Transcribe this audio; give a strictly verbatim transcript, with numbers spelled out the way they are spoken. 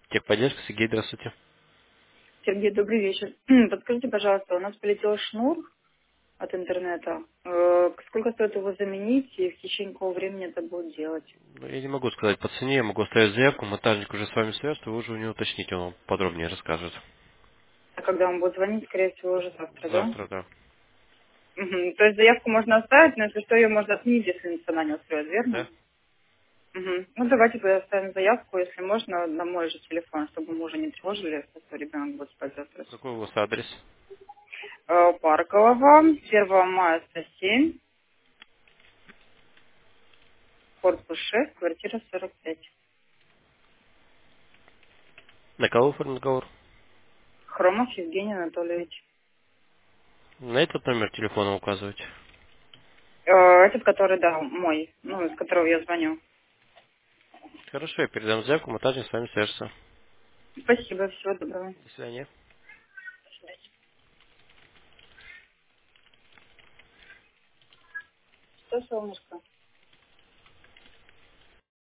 Техподдержка, Сергей, здравствуйте. Сергей, добрый вечер. Подскажите, пожалуйста, у нас полетел шнур от интернета. Э, Сколько стоит его заменить и в течение какого времени это будет делать? Ну, я не могу сказать по цене, я могу оставить заявку, монтажник уже с вами свяжется, вы уже у него уточните, он вам подробнее расскажет. А когда он будет звонить, скорее всего, уже завтра, да? Завтра, да. Мгм. То есть заявку можно оставить, но если что, ее можно отменить, если цена не устроит, верно? Да? Мгм. Ну, давайте тогда оставим заявку, если можно, на мой же телефон, чтобы мы уже не тревожили, что ребенок будет спать завтра. Какой у вас адрес? Э, Паркового, первого мая сто семь, корпус шесть, квартира сорок пять. На кого оформлен договор? Хромов Евгений Анатольевич. На этот номер телефона указывать. Э, Этот, который, да, мой, ну, из которого я звоню. Хорошо, я передам заявку, монтажник с вами свяжется. Спасибо, всего доброго. До свидания. Что, солнышко?